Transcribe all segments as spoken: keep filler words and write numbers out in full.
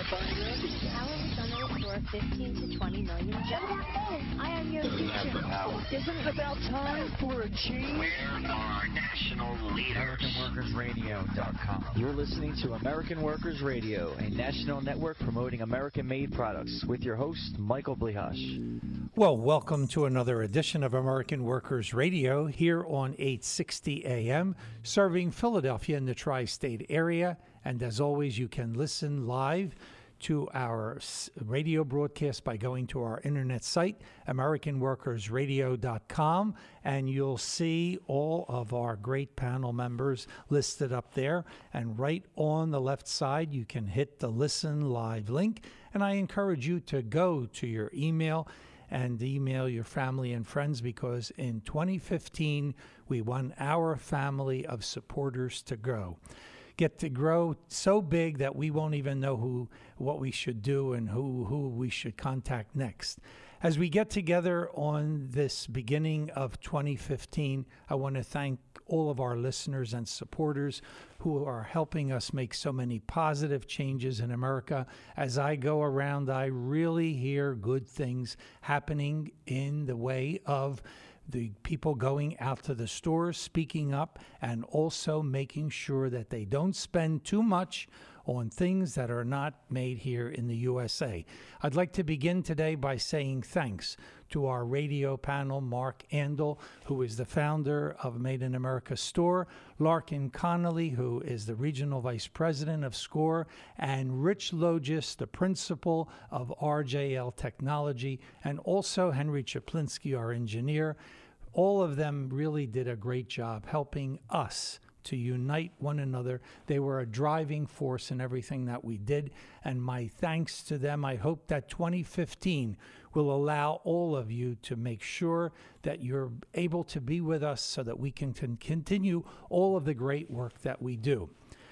How are we going to restore fifteen to twenty million jobs? I am your future. Isn't it about time for a change? Where are our national leaders? American Workers Radio dot com. You're listening to American Workers Radio, a national network promoting American-made products, with your host, Michael Blihash. Well, welcome to another edition of American Workers Radio here on eight sixty A M, serving Philadelphia and the tri-state area. And as always, you can listen live to our radio broadcast by going to our internet site, American Workers Radio dot com, and you'll see all of our great panel members listed up there. And right on the left side, you can hit the Listen Live link. And I encourage you to go to your email and email your family and friends, because in twenty fifteen, we want our family of supporters to grow. Get to grow so big that we won't even know who, what we should do and who, who we should contact next. As we get together on this beginning of twenty fifteen, I want to thank all of our listeners and supporters who are helping us make so many positive changes in America. As I go around, I really hear good things happening in the way of the people going out to the stores, speaking up, and also making sure that they don't spend too much on things that are not made here in the U S A. I'd like to begin today by saying thanks to our radio panel, Mark Andel, who is the founder of Made in America Store, Larkin Connolly, who is the regional vice president of SCORE, and Rich Logis, the principal of R J L Technology, and also Henry Chaplinsky, our engineer. All of them really did a great job helping us to unite one another. They were a driving force in everything that we did, and my thanks to them. I hope that twenty fifteen will allow all of you to make sure that you're able to be with us so that we can continue all of the great work that we do.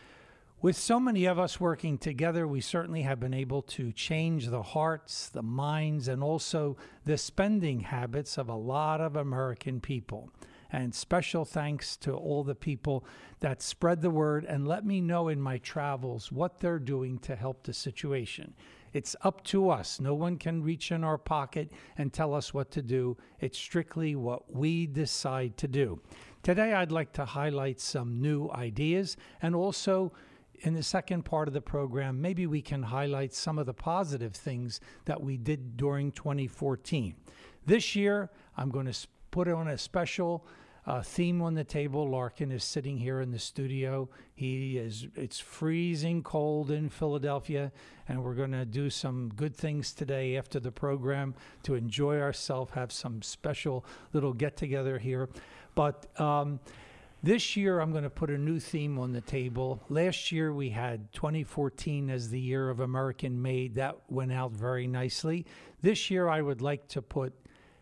With so many of us working together, we certainly have been able to change the hearts, the minds, and also the spending habits of a lot of American people. And special thanks to all the people that spread the word and let me know in my travels what they're doing to help the situation. It's up to us. No one can reach in our pocket and tell us what to do. It's strictly what we decide to do. Today, I'd like to highlight some new ideas, and also in the second part of the program, maybe we can highlight some of the positive things that we did during twenty fourteen. This year, I'm going to put on a special uh, theme on the table. Larkin is sitting here in the studio. He is. It's freezing cold in Philadelphia, and we're going to do some good things today after the program to enjoy ourselves, have some special little get-together here. But um, this year, I'm going to put a new theme on the table. Last year, we had twenty fourteen as the year of American Made. That went out very nicely. This year, I would like to put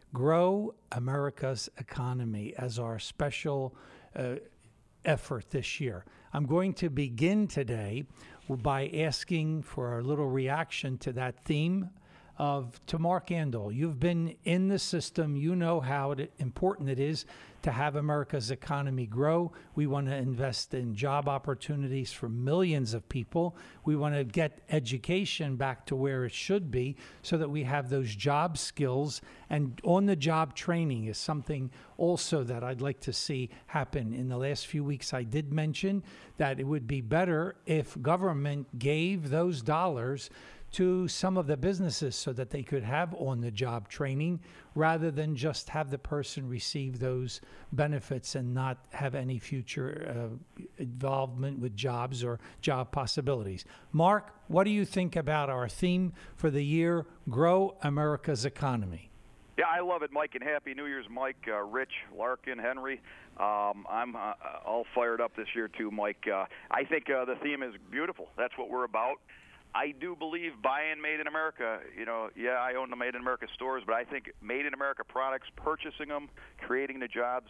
Grow America's Economy as our special uh, effort this year. I'm going to begin today by asking for a little reaction to that theme of to Mark Andel. You've been in the system. You know how it, important it is to have America's economy grow. We want to invest in job opportunities for millions of people. We want to get education back to where it should be so that we have those job skills. And on-the-job training is something also that I'd like to see happen. In the last few weeks, I did mention that it would be better if government gave those dollars to some of the businesses so that they could have on-the-job training rather than just have the person receive those benefits and not have any future uh, involvement with jobs or job possibilities. Mark, what do you think about our theme for the year, Grow America's Economy? Yeah, I love it, Mike, and Happy New Year's, Mike, uh, Rich, Larkin, Henry. Um, I'm uh, all fired up this year, too, Mike. Uh, I think uh, the theme is beautiful. That's what we're about. I do believe buying Made in America, you know, yeah, I own the Made in America stores, but I think Made in America products, purchasing them, creating the jobs,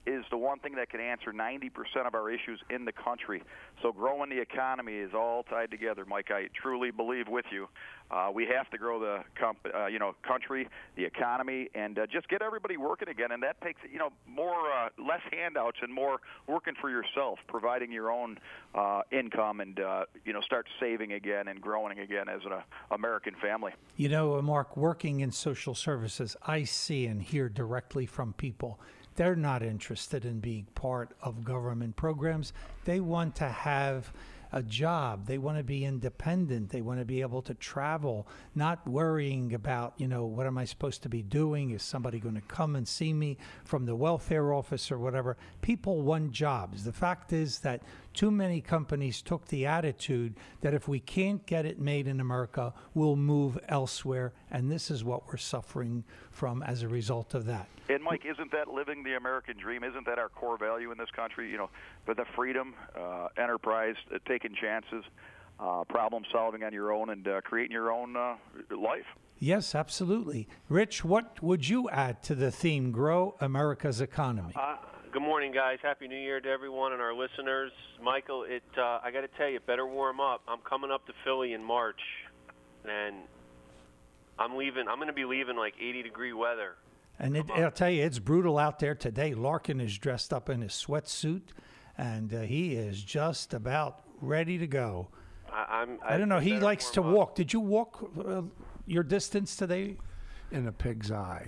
is the one thing that can answer ninety percent of our issues in the country. So growing the economy is all tied together, Mike. I truly believe with you. Uh, we have to grow the comp- uh, you know country, the economy, and uh, just get everybody working again. And that takes you know more uh, less handouts and more working for yourself, providing your own uh, income, and uh, you know start saving again and growing again as an uh, American family. You know, Mark, working in social services, I see and hear directly from people. They're not interested in being part of government programs. They want to have a job. They want to be independent. They want to be able to travel, not worrying about, you know, what am I supposed to be doing? Is somebody going to come and see me from the welfare office or whatever? People want jobs. The fact is that too many companies took the attitude that if we can't get it made in America, we'll move elsewhere. And this is what we're suffering from as a result of that. And Mike, isn't that living the American dream? Isn't that our core value in this country? You know, but the freedom, uh, enterprise, uh, taking chances, uh, problem solving on your own, and uh, creating your own uh, life. Yes, absolutely. Rich, what would you add to the theme, Grow America's Economy? Uh, good morning, guys. Happy New Year to everyone and our listeners. Michael, it uh, I got to tell you, it better warm up. I'm coming up to Philly in March, and I'm leaving. I'm going to be leaving like eighty degree weather. And it, I'll tell you, it's brutal out there today. Larkin is dressed up in his sweatsuit, and uh, he is just about ready to go. I, I'm, I, I don't know. He likes to up. walk. Did you walk uh, your distance today? In a pig's eye.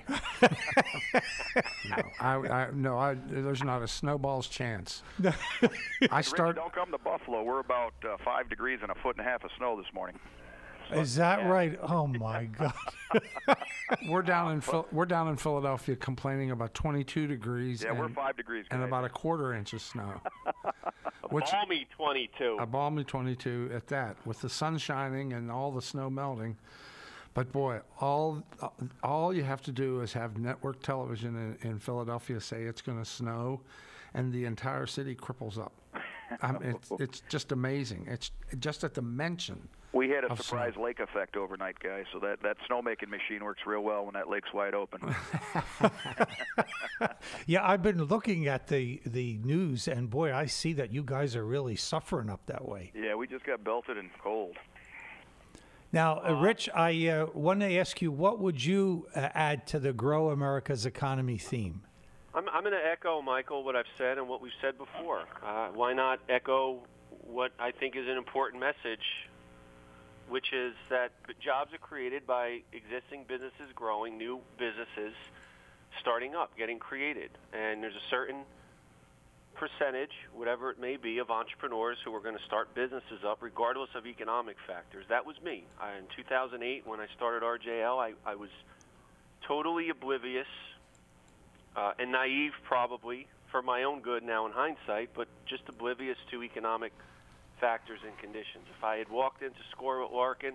no, I, I, no I, there's not a snowball's chance. I start. Rich, don't come to Buffalo. We're about uh, five degrees and a foot and a half of snow this morning. Is that yeah. right? Oh my God! we're down in Phil- we're down in Philadelphia complaining about twenty-two degrees. Yeah, and, we're five degrees. And guys. about a quarter inch of snow. a Which, balmy twenty-two. A balmy twenty-two at that, with the sun shining and all the snow melting. But boy, all all you have to do is have network television in, in Philadelphia say it's going to snow, and the entire city cripples up. Um, it's it's just amazing. It's just at the mention. We had a of surprise snow. lake effect overnight, guys. So that that snowmaking machine works real well when that lake's wide open. Yeah, I've been looking at the the news, and boy, I see that you guys are really suffering up that way. Yeah, we just got belted and cold. Now, uh, Rich, I uh, want to ask you, what would you uh, add to the Grow America's Economy theme? I'm, I'm going to echo, Michael, what I've said and what we've said before. Uh, why not echo what I think is an important message, which is that jobs are created by existing businesses growing, new businesses starting up, getting created. And there's a certain percentage, whatever it may be, of entrepreneurs who are going to start businesses up regardless of economic factors. That was me. I, in two thousand eight, when I started R J L, I, I was totally oblivious uh, and naive, probably, for my own good now in hindsight, but just oblivious to economic factors and conditions. If I had walked into SCORE at Larkin,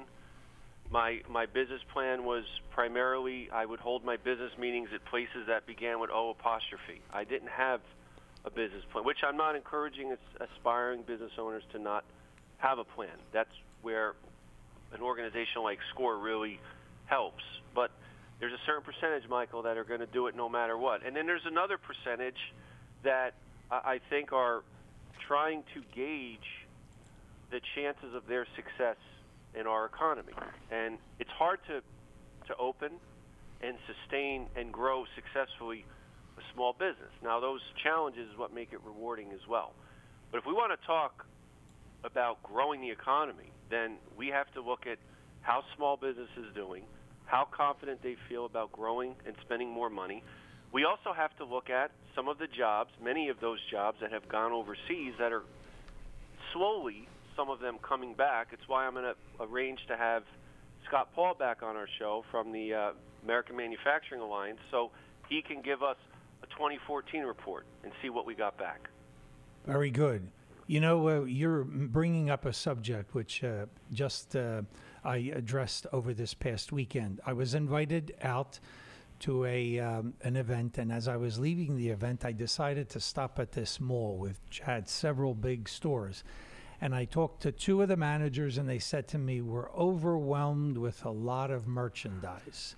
my my business plan was primarily I would hold my business meetings at places that began with O apostrophe. I didn't have a business plan, which I'm not encouraging aspiring business owners to not have a plan. That's where an organization like SCORE really helps. But there's a certain percentage, Michael, that are going to do it no matter what. And then there's another percentage that I think are trying to gauge the chances of their success in our economy. And it's hard to, to open and sustain and grow successfully a small business. Now, those challenges is what make it rewarding as well. But if we want to talk about growing the economy, then we have to look at how small business is doing, how confident they feel about growing and spending more money. We also have to look at some of the jobs, many of those jobs that have gone overseas that are slowly, some of them coming back. It's why I'm going to arrange to have Scott Paul back on our show from the uh, American Manufacturing Alliance so he can give us a twenty fourteen report and see what we got back. Very good. You know, uh, you're bringing up a subject which uh, just uh, I addressed over this past weekend. I was invited out to a um, an event, and as I was leaving the event, I decided to stop at this mall, which had several big stores. And I talked to two of the managers, and they said to me, we're overwhelmed with a lot of merchandise.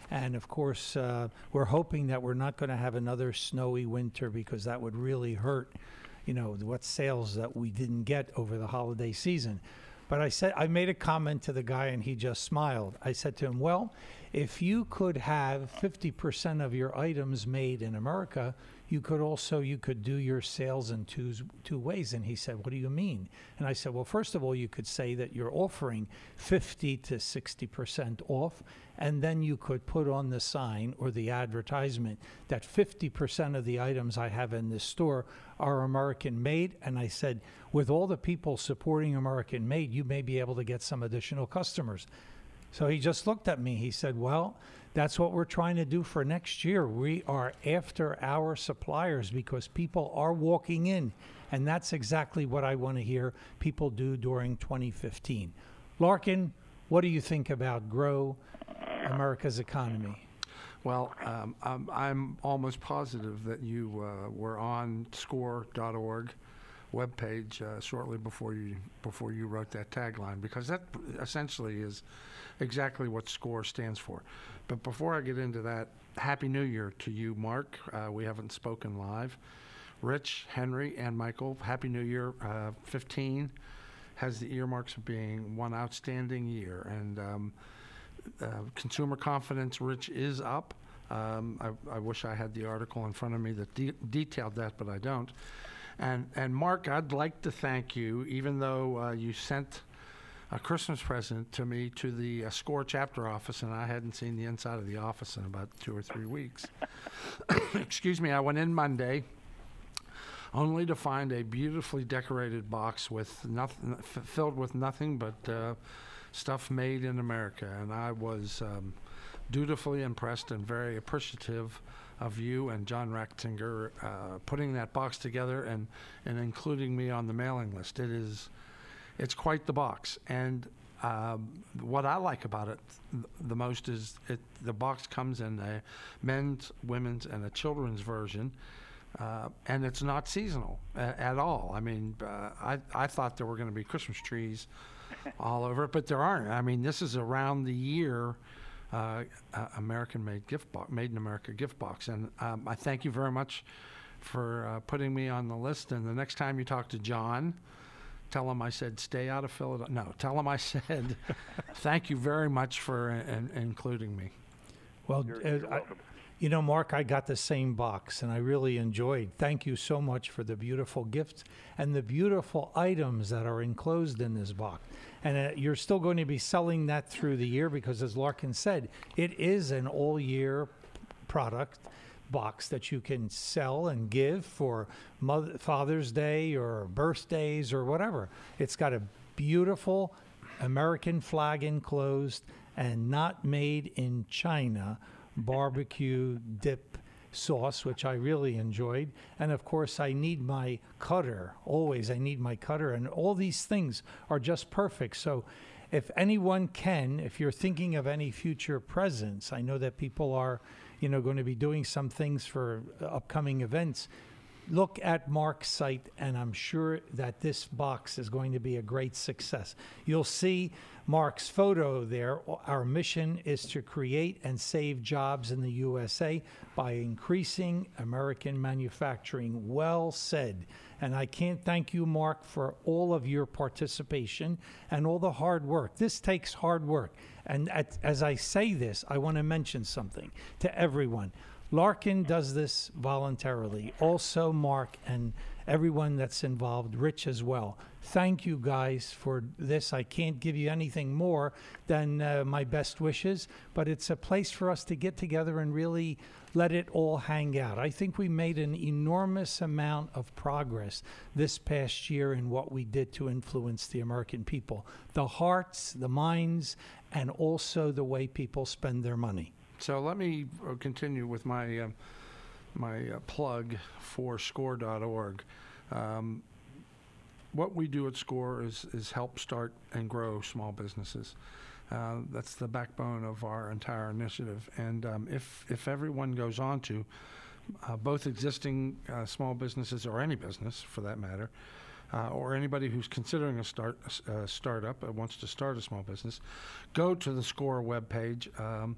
And of course, uh, we're hoping that we're not going to have another snowy winter, because that would really hurt, you know, what sales that we didn't get over the holiday season. But I said, I made a comment to the guy and he just smiled. I said to him, well, if you could have fifty percent of your items made in America, you could also, you could do your sales in two, two ways. And he said, what do you mean? And I said, well, first of all, you could say that you're offering fifty to sixty percent off. And then you could put on the sign or the advertisement that fifty percent of the items I have in this store are American made. And I said, with all the people supporting American made, you may be able to get some additional customers. So he just looked at me. He said, well, that's what we're trying to do for next year. We are after our suppliers because people are walking in. And that's exactly what I want to hear people do during twenty fifteen. Larkin, what do you think about Grow America's Economy? Well, um, I'm, I'm almost positive that you uh, were on score dot org webpage uh, shortly before you before you wrote that tagline, because that essentially is exactly what SCORE stands for. But before I get into that, Happy New Year to you, Mark. Uh, we haven't spoken live. Rich, Henry, and Michael, Happy New Year. Uh, fifteen has the earmarks of being one outstanding year, and um, uh, consumer confidence, Rich, is up. Um, I, I wish I had the article in front of me that de- detailed that, but I don't. And and Mark, I'd like to thank you, even though uh, you sent a Christmas present to me to the uh, SCORE chapter office, and I hadn't seen the inside of the office in about two or three weeks. Excuse me, I went in Monday, only to find a beautifully decorated box with nothing, f- filled with nothing but uh, stuff made in America, and I was um, dutifully impressed and very appreciative of you and John Rachtinger uh, putting that box together and, and including me on the mailing list. It is, it's quite the box. And um, what I like about it th- the most is it, the box comes in a men's, women's, and a children's version. Uh, and it's not seasonal a- at all. I mean, uh, I, I thought there were going to be Christmas trees all over it, but there aren't. I mean, this is around the year uh, uh, American-made gift box, made in America gift box. And um, I thank you very much for uh, putting me on the list. And the next time you talk to John, tell him I said stay out of Philadelphia. No, tell him I said thank you very much for uh, in, including me. Well, You're, uh, you're I, welcome. you know, Mark, I got the same box, and I really enjoyed. Thank you so much for the beautiful gifts and the beautiful items that are enclosed in this box. And uh, you're still going to be selling that through the year because, as Larkin said, it is an all-year product box that you can sell and give for Mother, Father's Day or birthdays or whatever. It's got a beautiful American flag enclosed and not made in China barbecue dip sauce, which I really enjoyed. And of course, I need my cutter. Always, I need my cutter. And all these things are just perfect. So if anyone can, if you're thinking of any future presents, I know that people are, you know, going to be doing some things for upcoming events. Look at Mark's site, and I'm sure that this box is going to be a great success. You'll see Mark's photo there. Our mission is to create and save jobs in the U S A by increasing American manufacturing. Well said. And I can't thank you, Mark, for all of your participation and all the hard work. This takes hard work. And at, as I say this, I want to mention something to everyone. Larkin does this voluntarily. Also, Mark and everyone that's involved, Rich as well. Thank you guys for this. I can't give you anything more than uh, my best wishes, but it's a place for us to get together and really let it all hang out. I think we made an enormous amount of progress this past year in what we did to influence the American people, the hearts, the minds, and also the way people spend their money. So let me uh, continue with my uh, my uh, plug for score dot org. Um, what we do at SCORE is, is help start and grow small businesses. Uh, that's the backbone of our entire initiative. And um, if, if everyone goes on to, uh, both existing uh, small businesses, or any business for that matter, uh, or anybody who's considering a start uh, startup, uh, wants to start a small business, go to the SCORE webpage. Um,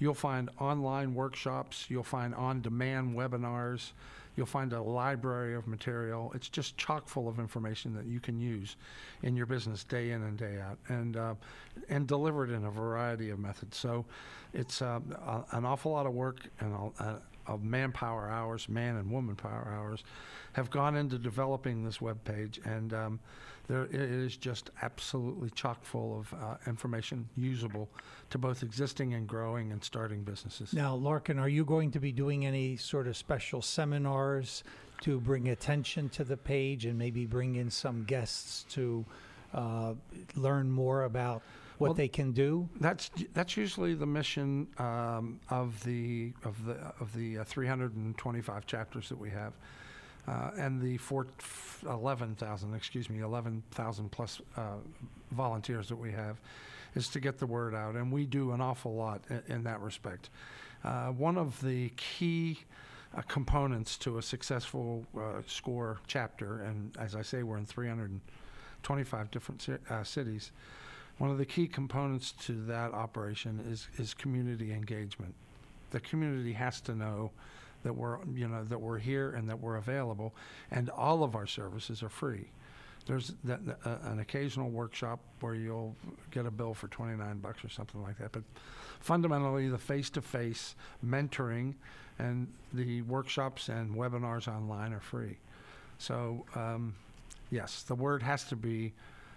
You'll find online workshops. You'll find on-demand webinars. You'll find a library of material. It's just chock full of information that you can use in your business day in and day out, and uh, and delivered in a variety of methods. So it's uh, a, an awful lot of work and a, a, of manpower hours, man and woman power hours, have gone into developing this web page, and um, there it is just absolutely chock full of uh, information usable to both existing and growing and starting businesses. Now, Larkin, are you going to be doing any sort of special seminars to bring attention to the page and maybe bring in some guests to uh, learn more about what Well, they can do? That's that's usually the mission um, of the of the of the uh, three hundred twenty-five chapters that we have, uh, and the four, eleven thousand, excuse me, eleven thousand plus uh, volunteers that we have, is to get the word out, and we do an awful lot in, in that respect. Uh, one of the key uh, components to a successful uh, SCORE chapter, and as I say, we're in three hundred twenty-five different ci- uh, cities. One of the key components to that operation is, is community engagement. The community has to know that we're, you know, that we're here and that we're available, and all of our services are free. There's that, uh, an occasional workshop where you'll get a bill for twenty-nine bucks or something like that, but fundamentally the face-to-face mentoring and the workshops and webinars online are free. So um, yes, the word has to be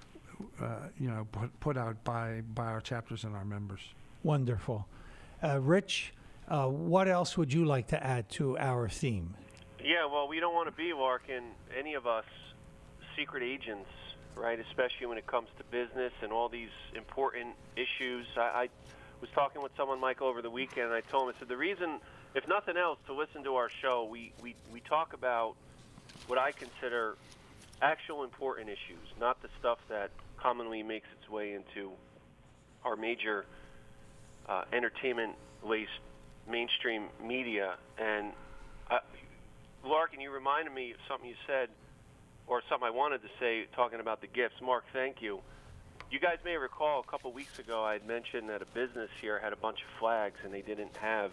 Uh, you know, put, put out by, by our chapters and our members. Wonderful. Uh, Rich, uh, what else would you like to add to our theme? Yeah, well, we don't want to be, Larkin, any of us, secret agents, right, especially when it comes to business and all these important issues. I, I was talking with someone, Michael, over the weekend, and I told him, I said, the reason, if nothing else, to listen to our show, we, we, we talk about what I consider actual important issues, not the stuff that commonly makes its way into our major uh, entertainment-laced mainstream media. And uh, Larkin, you reminded me of something you said, or something I wanted to say, talking about the gifts. Mark, thank you. You guys may recall a couple weeks ago I had mentioned that a business here had a bunch of flags and they didn't have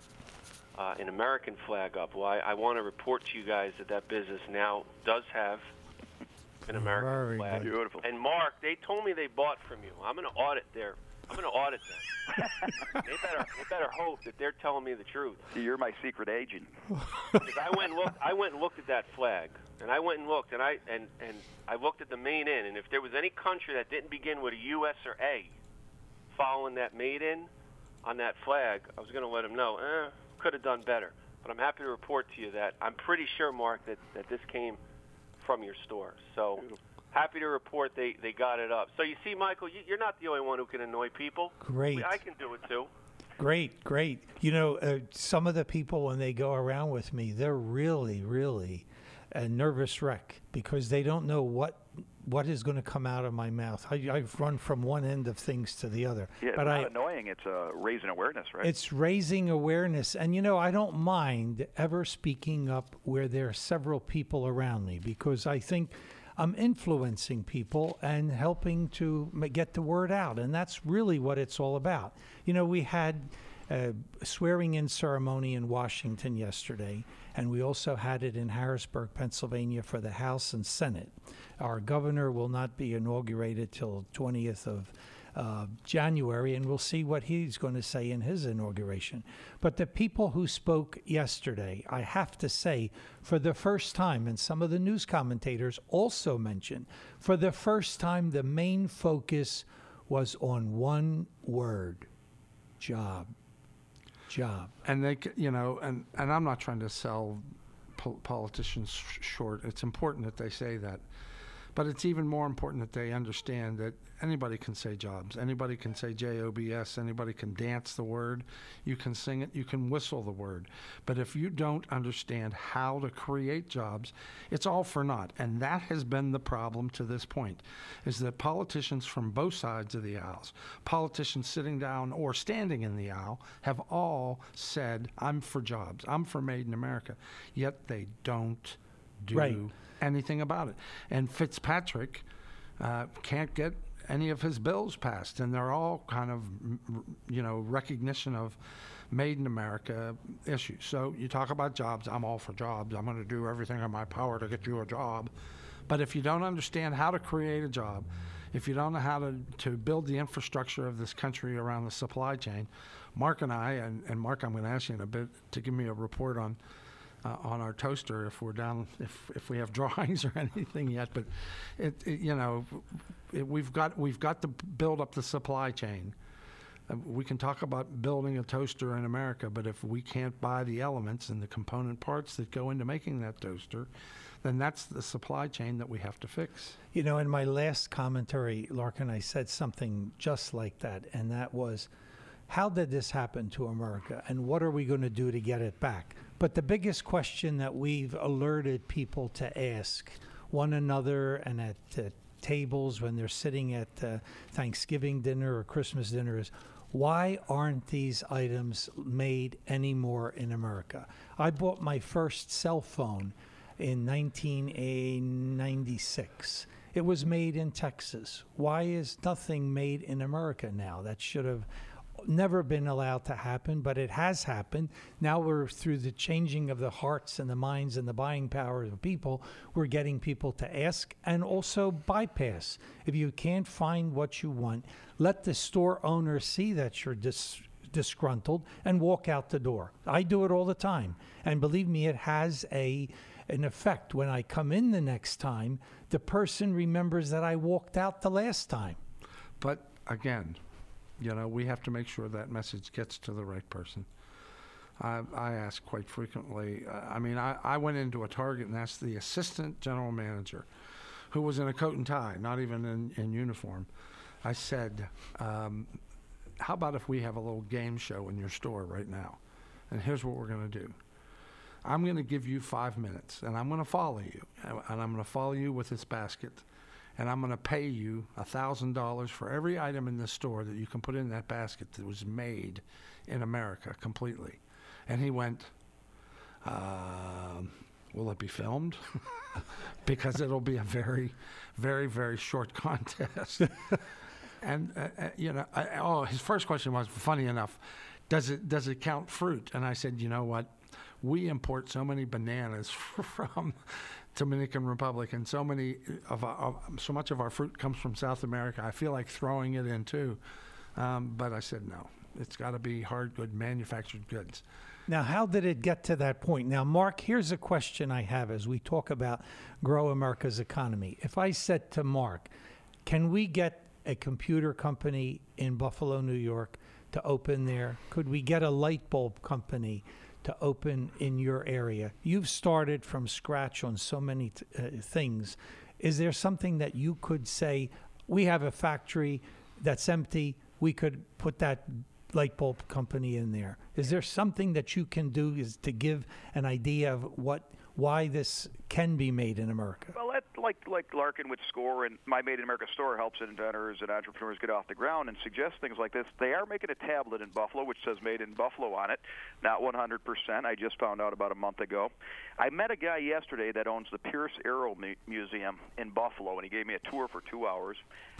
uh, an American flag up. Well, I, I want to report to you guys that that business now does have an American Very flag. good. Beautiful. And Mark, they told me they bought from you. I'm going to audit their. I'm going to audit them. they better. They better hope that they're telling me the truth. See, you're my secret agent. Because I went and looked. I went and looked at that flag, and I went and looked, and I and and I looked at the made in, and if there was any country that didn't begin with a U S or A, following that made in on that flag, I was going to let them know. Eh, could have done better. But I'm happy to report to you that I'm pretty sure, Mark, that that this came from your store. So happy to report they, they got it up. So you see, Michael, you, you're not the only one who can annoy people. Great. I can do it too. Great, great. You know, uh, some of the people, when they go around with me, they're really, really a nervous wreck because they don't know what what is going to come out of my mouth. I, I've run from one end of things to the other. Yeah, but it's I, not annoying. It's uh, raising awareness, right? It's raising awareness. And, you know, I don't mind ever speaking up where there are several people around me because I think I'm influencing people and helping to ma- get the word out. And that's really what it's all about. You know, we had a swearing-in ceremony in Washington yesterday, and we also had it in Harrisburg, Pennsylvania for the House and Senate. Our governor will not be inaugurated till twentieth of uh, January, and we'll see what he's going to say in his inauguration. But the people who spoke yesterday, I have to say, for the first time, and some of the news commentators also mentioned, for the first time, the main focus was on one word: job. Job. And they, c- you know, and, and I'm not trying to sell pol- politicians sh- short. It's important that they say that. But it's even more important that they understand that anybody can say jobs. Anybody can say J O B S. Anybody can dance the word. You can sing it. You can whistle the word. But if you don't understand how to create jobs, it's all for naught. And that has been the problem to this point, is that politicians from both sides of the aisles, politicians sitting down or standing in the aisle, have all said, I'm for jobs. I'm for Made in America. Yet they don't do Right. anything about it. And Fitzpatrick uh, can't get any of his bills passed, and they're all kind of, you know, recognition of made in America issues. So you talk about jobs. I'm all for jobs. I'm going to do everything in my power to get you a job. But if you don't understand how to create a job, if you don't know how to, to build the infrastructure of this country around the supply chain, Mark and I, and, and Mark, I'm going to ask you in a bit to give me a report on uh, on our toaster if we're down, if if we have drawings or anything yet. But it, it you know, it, we've got we've got to build up the supply chain. Uh, we can talk about building a toaster in America, but if we can't buy the elements and the component parts that go into making that toaster, then that's the supply chain that we have to fix. You know, in my last commentary, Larkin, I said something just like that, and that was, how did this happen to America, and what are we going to do to get it back? But the biggest question that we've alerted people to ask one another and at uh, tables when they're sitting at uh, Thanksgiving dinner or Christmas dinner is, why aren't these items made anymore in America? I bought my first cell phone in nineteen ninety-six. It was made in Texas. Why is nothing made in America now? That should have never been allowed to happen, but it has happened. Now we're through the changing of the hearts and the minds and the buying power of the people. We're getting people to ask and also bypass. If you can't find what you want, let the store owner see that you're dis- disgruntled and walk out the door. I do it all the time. And believe me, it has a an effect. When I come in the next time, the person remembers that I walked out the last time. But again, you know, we have to make sure that message gets to the right person. I, I ask quite frequently. Uh, I mean, I, I went into a Target and asked the assistant general manager, who was in a coat and tie, not even in, in uniform. I said, um, how about if we have a little game show in your store right now? And here's what we're going to do. I'm going to give you five minutes, and I'm going to follow you, and I'm going to follow you with this basket, and I'm going to pay you one thousand dollars for every item in this store that you can put in that basket that was made in America completely. And he went, uh, will it be filmed? Because it'll be a very, very, very short contest. And, uh, uh, you know, I, oh, his first question was, funny enough, does it does it count fruit? And I said, you know what? We import so many bananas from Dominican Republic, and so many of, our, of so much of our fruit comes from South America. I feel like throwing it in too, um, but I said no. It's got to be hard good manufactured goods. Now, how did it get to that point? Now, Mark, here's a question I have as we talk about Grow America's Economy. If I said to Mark, can we get a computer company in Buffalo, New York to open there? Could we get a light bulb company to open in your area? You've started from scratch on so many t- uh, things. Is there something that you could say, we have a factory that's empty, we could put that light bulb company in there? Is there something that you can do is to give an idea of what why this can be made in America? Well, that, like like Larkin with SCORE and My Made in America store helps inventors and entrepreneurs get off the ground and suggest things like this. They are making a tablet in Buffalo which says Made in Buffalo on it, not one hundred percent. I just found out about a month ago. I met a guy yesterday that owns the Pierce Arrow Mu- Museum in Buffalo, and he gave me a tour for two hours.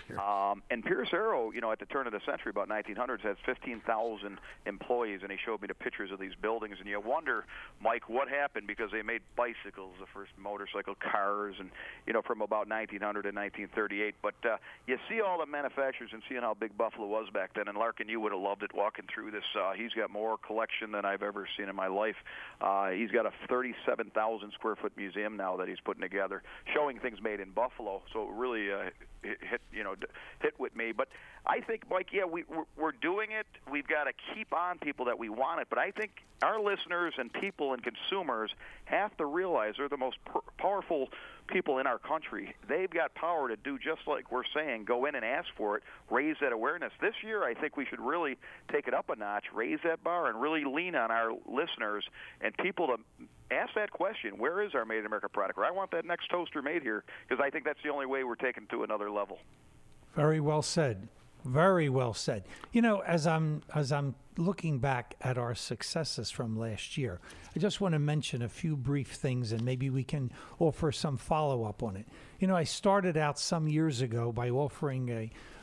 Um, and Pierce Arrow, you know, at the turn of the century, about nineteen hundreds, has fifteen thousand employees, and he showed me the pictures of these buildings. And you wonder, Mike, what happened, because they made bicycles, the first motorcycle cars, and, you know, from about nineteen hundred to nineteen thirty-eight. But uh, you see all the manufacturers and seeing how big Buffalo was back then. And Larkin, you would have loved it walking through this. Uh, he's got more collection than I've ever seen in my life. Uh, he's got a thirty-seven thousand square foot museum now that he's putting together, showing things made in Buffalo. So it really uh, hit, you know, hit with me. But I think, Mike, yeah, we, we're, we're doing it. We've got to keep on people that we want it. But I think our listeners and people and consumers have to realize they're the most per- powerful people in our country. They've got power to do just like we're saying, go in and ask for it, raise that awareness. This year, I think we should really take it up a notch, raise that bar, and really lean on our listeners and people to ask that question, where is our Made in America product? Or I want that next toaster made here, because I think that's the only way we're taking it to another level. Very well said. Very well said. You know, as I'm as I'm looking back at our successes from last year, I just want to mention a few brief things, and maybe we can offer some follow-up on it. You know, I started out some years ago by offering a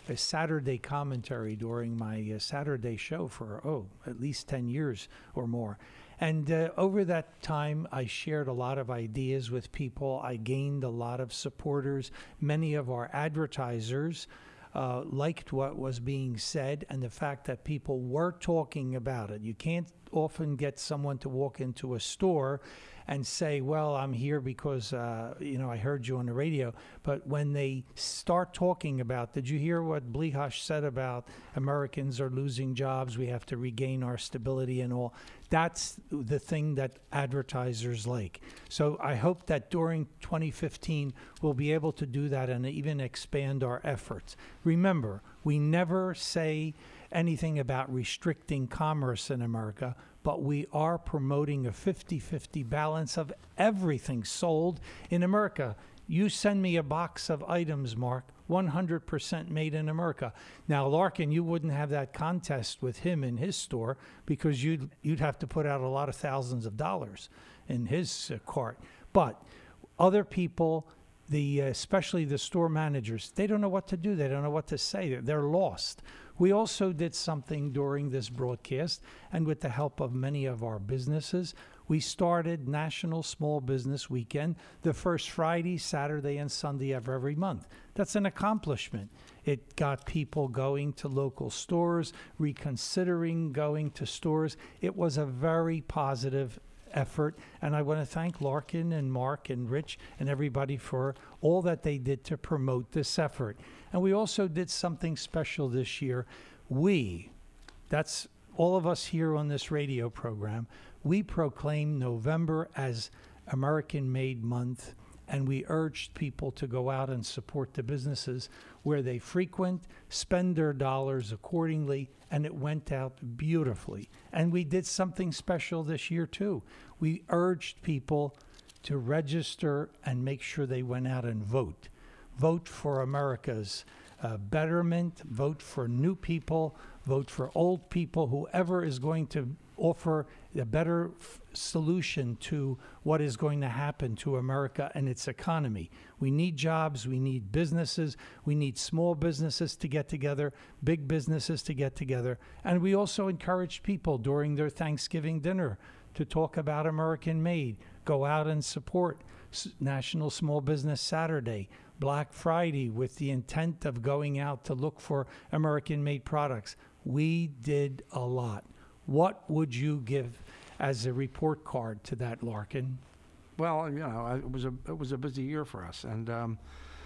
a Saturday commentary during my uh, Saturday show for, oh, at least ten years or more. And uh, over that time, I shared a lot of ideas with people. I gained a lot of supporters. Many of our advertisers uh, liked what was being said and the fact that people were talking about it. You can't often get someone to walk into a store and say, well, I'm here because, uh, you know, I heard you on the radio. But when they start talking about, did you hear what Blehash said about Americans are losing jobs, we have to regain our stability and all? That's the thing that advertisers like. So I hope that during twenty fifteen, we'll be able to do that and even expand our efforts. Remember, we never say anything about restricting commerce in America, but we are promoting a fifty-fifty balance of everything sold in America. You send me a box of items, Mark, one hundred percent made in America. Now, Larkin, you wouldn't have that contest with him in his store because you'd, you'd have to put out a lot of thousands of dollars in his uh, cart. But other people, the uh, especially the store managers, they don't know what to do. They don't know what to say. They're, they're lost. We also did something during this broadcast, and with the help of many of our businesses, we started National Small Business Weekend the first Friday, Saturday, and Sunday of every month. That's an accomplishment. It got people going to local stores, reconsidering going to stores. It was a very positive effort, and I want to thank Larkin and Mark and Rich and everybody for all that they did to promote this effort. And we also did something special this year. We, that's all of us here on this radio program, we proclaimed November as American Made Month, and we urged people to go out and support the businesses where they frequent, spend their dollars accordingly, and it went out beautifully. And we did something special this year too. We urged people to register and make sure they went out and vote. Vote for America's uh, betterment, vote for new people, vote for old people, whoever is going to offer a better f- solution to what is going to happen to America and its economy. We need jobs, we need businesses, we need small businesses to get together, big businesses to get together, and we also encourage people during their Thanksgiving dinner to talk about American Made, go out and support S- National Small Business Saturday, Black Friday, with the intent of going out to look for American-made products. We did a lot. What would you give as a report card to that, Larkin? Well, you know, I- it was a it was a busy year for us, and um,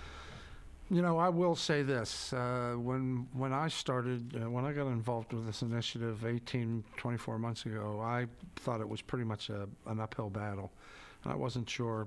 you know, I will say this: uh, when when I started, uh, when I got involved with this initiative eighteen, twenty-four months ago, I thought it was pretty much a, an uphill battle, and I wasn't sure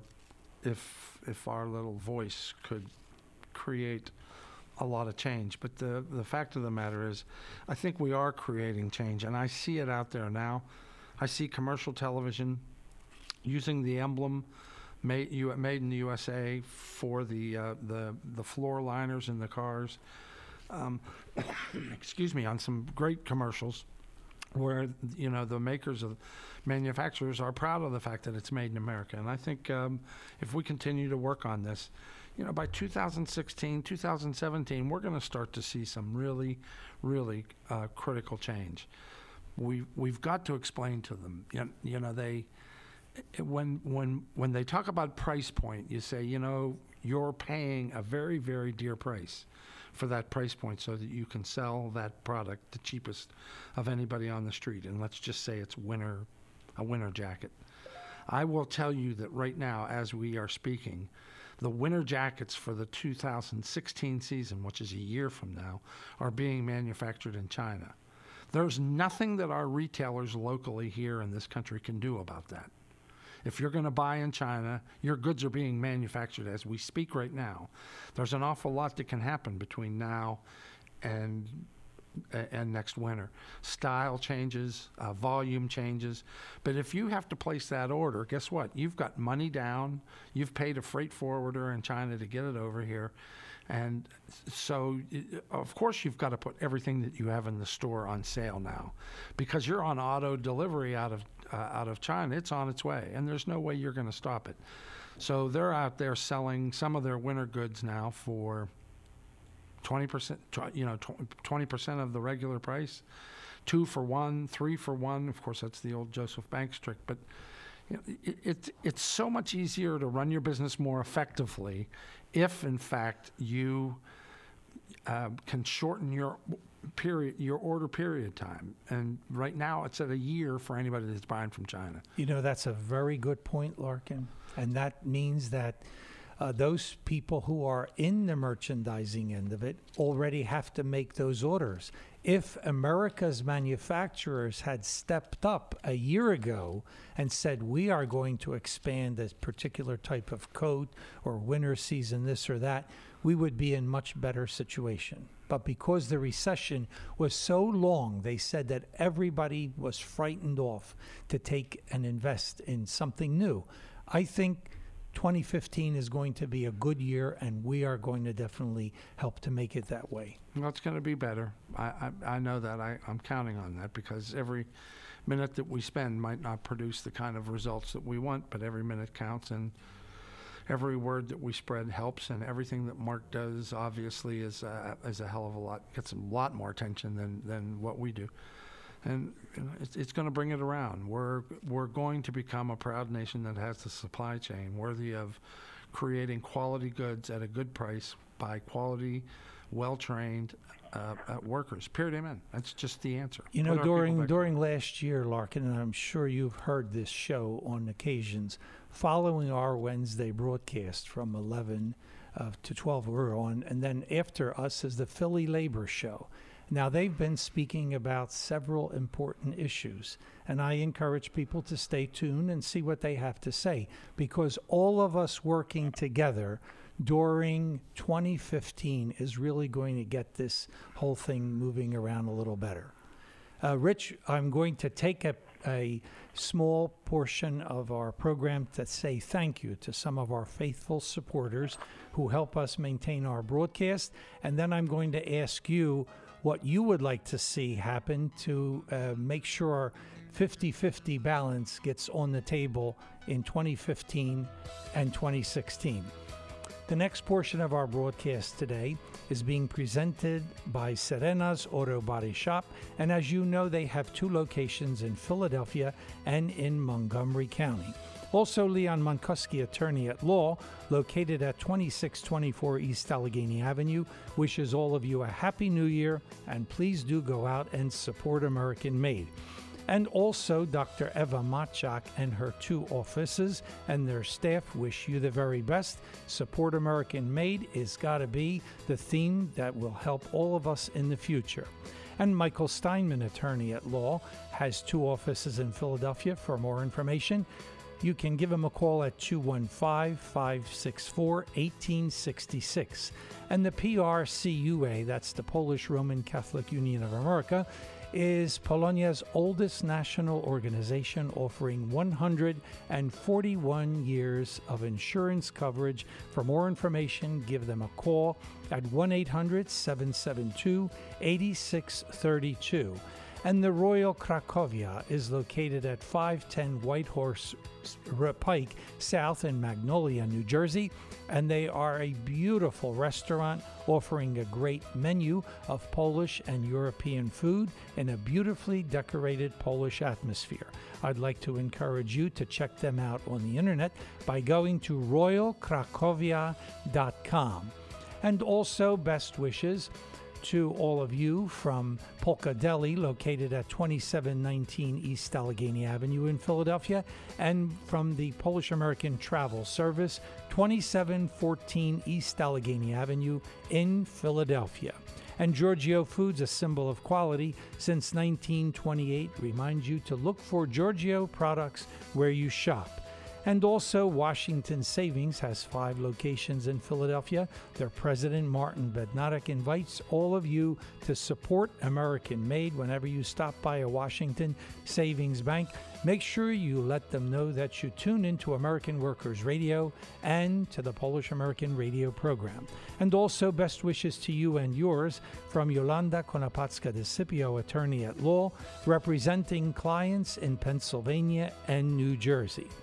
if if our little voice could create a lot of change. But the the fact of the matter is, I think we are creating change, and I see it out there now. I see commercial television using the emblem made, U, made in the U S A for the uh, the the floor liners in the cars. Um, excuse me, on some great commercials where, you know, the makers of manufacturers are proud of the fact that it's made in America. And I think um, if we continue to work on this, you know, by two thousand sixteen, two thousand seventeen, we're going to start to see some really, really uh, critical change. We we've got to explain to them, you know, you know they when when when they talk about price point, you say, you know, you're paying a very, very dear price for that price point so that you can sell that product the cheapest of anybody on the street. And let's just say it's winter, a winter jacket. I will tell you that right now, as we are speaking, the winter jackets for the two thousand sixteen season, which is a year from now, are being manufactured in China. There's nothing that our retailers locally here in this country can do about that. If you're going to buy in China, your goods are being manufactured as we speak right now. There's an awful lot that can happen between now and and next winter. Style changes, uh, volume changes. But if you have to place that order, guess what? You've got money down. You've paid a freight forwarder in China to get it over here. And so, of course, you've got to put everything that you have in the store on sale now, because you're on auto delivery out of uh, out of China. It's on its way, and there's no way you're going to stop it. So they're out there selling some of their winter goods now for twenty percent, you know, twenty percent of the regular price, two for one, three for one. Of course, that's the old Joseph Banks trick. But you know, it, it, it's so much easier to run your business more effectively if, in fact, you uh, can shorten your period, your order period time. And right now, it's at a year for anybody that's buying from China. You know, that's a very good point, Larkin. And that means that Uh, those people who are in the merchandising end of it already have to make those orders. If America's manufacturers had stepped up a year ago and said, we are going to expand a particular type of coat or winter season, this or that, we would be in much better situation. But because the recession was so long, they said that everybody was frightened off to take and invest in something new. I think twenty fifteen is going to be a good year, and we are going to definitely help to make it that way. Well, it's going to be better. I, I, I know that. I, I'm counting on that, because every minute that we spend might not produce the kind of results that we want, but every minute counts, and every word that we spread helps, and everything that Mark does obviously is a, is a hell of a lot, gets a lot more attention than, than what we do. And you know, it's, it's going to bring it around. We're we're going to become a proud nation that has the supply chain worthy of creating quality goods at a good price by quality, well-trained uh, uh, workers. Period. Amen. That's just the answer. You Put know, our during people back during last year, Larkin, and I'm sure you've heard this show on occasions, following our Wednesday broadcast from eleven uh, to twelve, we're on, and then after us is the Philly Labor Show. Now, they've been speaking about several important issues, and I encourage people to stay tuned and see what they have to say, because all of us working together during twenty fifteen is really going to get this whole thing moving around a little better. Uh, Rich, I'm going to take a, a small portion of our program to say thank you to some of our faithful supporters who help us maintain our broadcast, and then I'm going to ask you what you would like to see happen to uh, make sure fifty-fifty balance gets on the table in twenty fifteen and twenty sixteen. The next portion of our broadcast today is being presented by Serena's Auto Body Shop, and as you know, they have two locations in Philadelphia and in Montgomery County. Also, Leon Monkuski, attorney at law, located at twenty-six twenty-four East Allegheny Avenue, wishes all of you a Happy New Year, and please do go out and support American Made. And also, Doctor Eva Machak and her two offices and their staff wish you the very best. Support American Made is got to be the theme that will help all of us in the future. And Michael Steinman, attorney at law, has two offices in Philadelphia. For more information, you can give him a call at two one five, five six four, one eight six six. And the P R C U A, that's the Polish Roman Catholic Union of America, is Polonia's oldest national organization, offering one hundred forty-one years of insurance coverage. For more information, give them a call at one eight hundred, seven seven two, eight six three two. And the Royal Cracovia is located at five ten White Horse Pike South in Magnolia, New Jersey, and they are a beautiful restaurant offering a great menu of Polish and European food in a beautifully decorated Polish atmosphere. I'd like to encourage you to check them out on the internet by going to royal cracovia dot com. And also, best wishes to all of you from Polka Deli, located at twenty-seven nineteen East Allegheny Avenue in Philadelphia, and from the Polish American Travel Service, twenty-seven fourteen East Allegheny Avenue in Philadelphia. And Giorgio Foods, a symbol of quality since nineteen twenty-eight, reminds you to look for Giorgio products where you shop. And also, Washington Savings has five locations in Philadelphia. Their president, Martin Bednarik, invites all of you to support American Made whenever you stop by a Washington Savings Bank. Make sure you let them know that you tune into American Workers Radio and to the Polish American Radio program. And also, best wishes to you and yours from Yolanda Konopacka de Scipio, attorney at law, representing clients in Pennsylvania and New Jersey.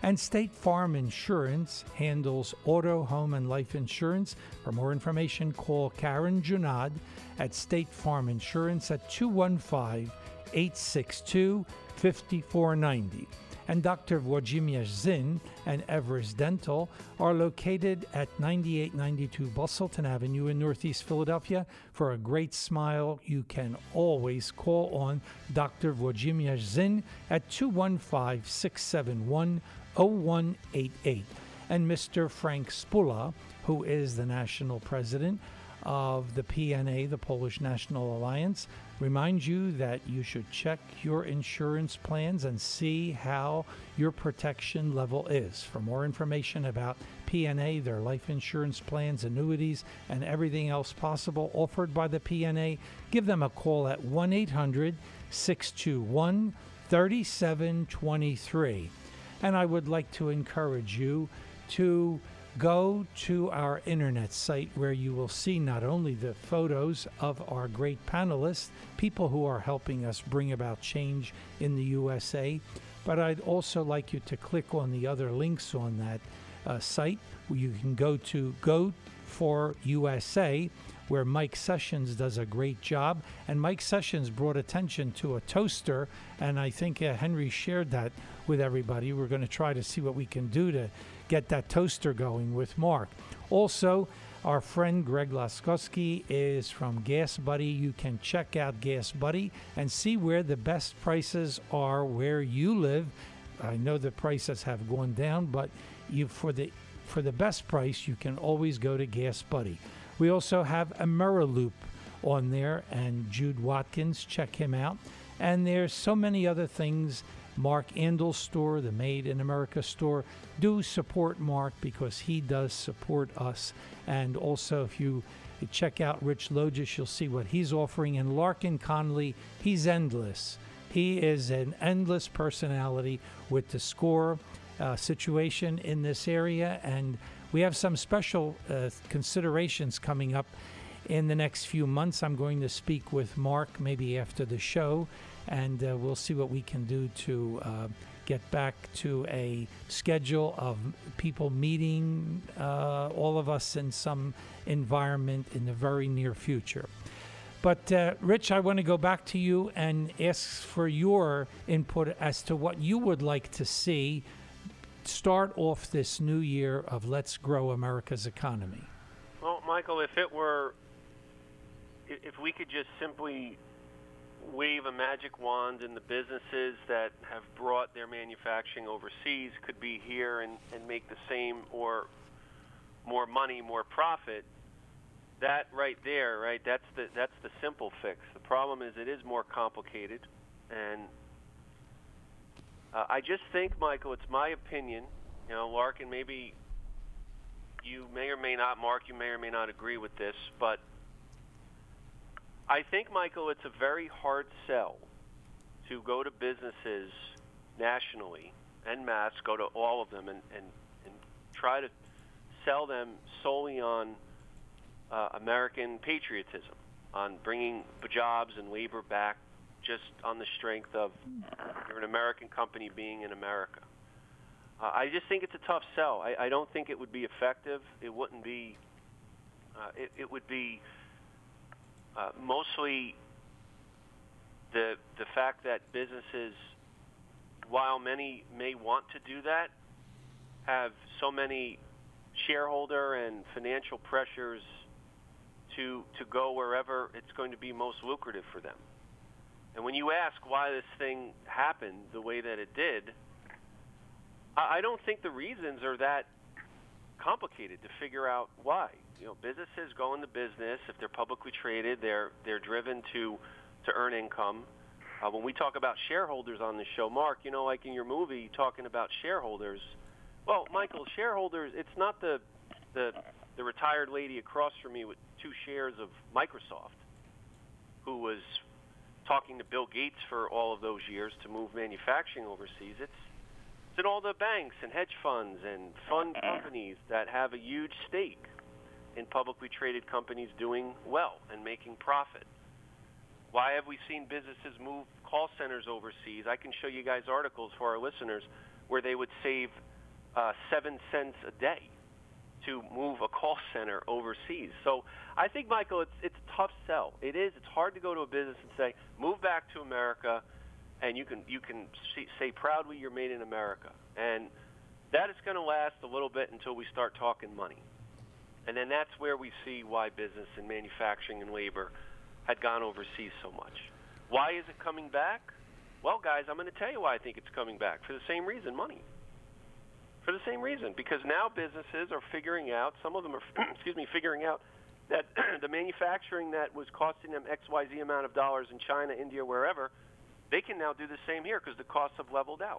And State Farm Insurance handles auto, home, and life insurance. For more information, call Karen Junod at State Farm Insurance at two one five, eight six two, five four nine zero. And Doctor Włodzimierz Zinn and Everest Dental are located at ninety-eight ninety-two Bustleton Avenue in Northeast Philadelphia. For a great smile, you can always call on Doctor Włodzimierz Zinn at two one five, six seven one, zero one eight eight. And Mister Frank Spula, who is the national president of the P N A, the Polish National Alliance, reminds you that you should check your insurance plans and see how your protection level is. For more information about P N A, their life insurance plans, annuities, and everything else possible offered by the P N A, give them a call at one eight hundred, six two one, three seven two three. And I would like to encourage you to go to our internet site where you will see not only the photos of our great panelists, people who are helping us bring about change in the U S A, but I'd also like you to click on the other links on that uh, site. You can go to Go for U S A, where Mike Sessions does a great job. And Mike Sessions brought attention to a toaster, and I think uh, Henry shared that with everybody. We're going to try to see what we can do to get that toaster going with Mark. Also, our friend Greg Laskowski is from Gas Buddy. You can check out Gas Buddy and see where the best prices are where you live. I know the prices have gone down, but you for the for the best price, you can always go to Gas Buddy. We also have AmeriLoop on there, and Jude Watkins, check him out. And there's so many other things. Mark Andel's store, the Made in America store. Do support Mark because he does support us. And also, if you check out Rich Logis, you'll see what he's offering. And Larkin Conley, he's endless. He is an endless personality with the score uh, situation in this area. And we have some special uh, considerations coming up in the next few months. I'm going to speak with Mark maybe after the show, and uh, we'll see what we can do to uh, get back to a schedule of people meeting, uh, all of us in some environment in the very near future. But uh, Rich, I want to go back to you and ask for your input as to what you would like to see start off this new year of Let's Grow America's Economy. Well, Michael, if it were, if we could just simply wave a magic wand and the businesses that have brought their manufacturing overseas could be here and, and make the same or more money, more profit, that right there, right, that's the, that's the simple fix. The problem is it is more complicated, and uh, I just think, Michael, it's my opinion, you know, Larkin, maybe you may or may not, Mark, you may or may not agree with this, but I think, Michael, it's a very hard sell to go to businesses nationally en masse, go to all of them, and, and, and try to sell them solely on uh, American patriotism, on bringing jobs and labor back just on the strength of you're an American company being in America. Uh, I just think it's a tough sell. I, I don't think it would be effective. It wouldn't be, uh, it, it would be Uh, mostly the the fact that businesses, while many may want to do that, have so many shareholder and financial pressures to to go wherever it's going to be most lucrative for them. And when you ask why this thing happened the way that it did, I, I don't think the reasons are that complicated to figure out why. You know, businesses go into business. If they're publicly traded, they're they're driven to to earn income. Uh, when we talk about shareholders on the show, Mark, you know, like in your movie, talking about shareholders. Well, Michael, shareholders, it's not the the the retired lady across from me with two shares of Microsoft who was talking to Bill Gates for all of those years to move manufacturing overseas. It's it's in all the banks and hedge funds and fund companies that have a huge stake in publicly traded companies doing well and making profit. Why have we seen businesses move call centers overseas? I can show you guys articles for our listeners where they would save seven cents a day to move a call center overseas. So I think, Michael, it's it's a tough sell. It is. It's hard to go to a business and say, move back to America, and you can you can see, say proudly you're made in America. And that is going to last a little bit until we start talking money. And then that's where we see why business and manufacturing and labor had gone overseas so much. Why is it coming back? Well, guys, I'm going to tell you why I think it's coming back. For the same reason, money. For the same reason, because now businesses are figuring out, some of them are, excuse me, figuring out that the manufacturing that was costing them X Y Z amount of dollars in China, India, wherever, they can now do the same here because the costs have leveled out.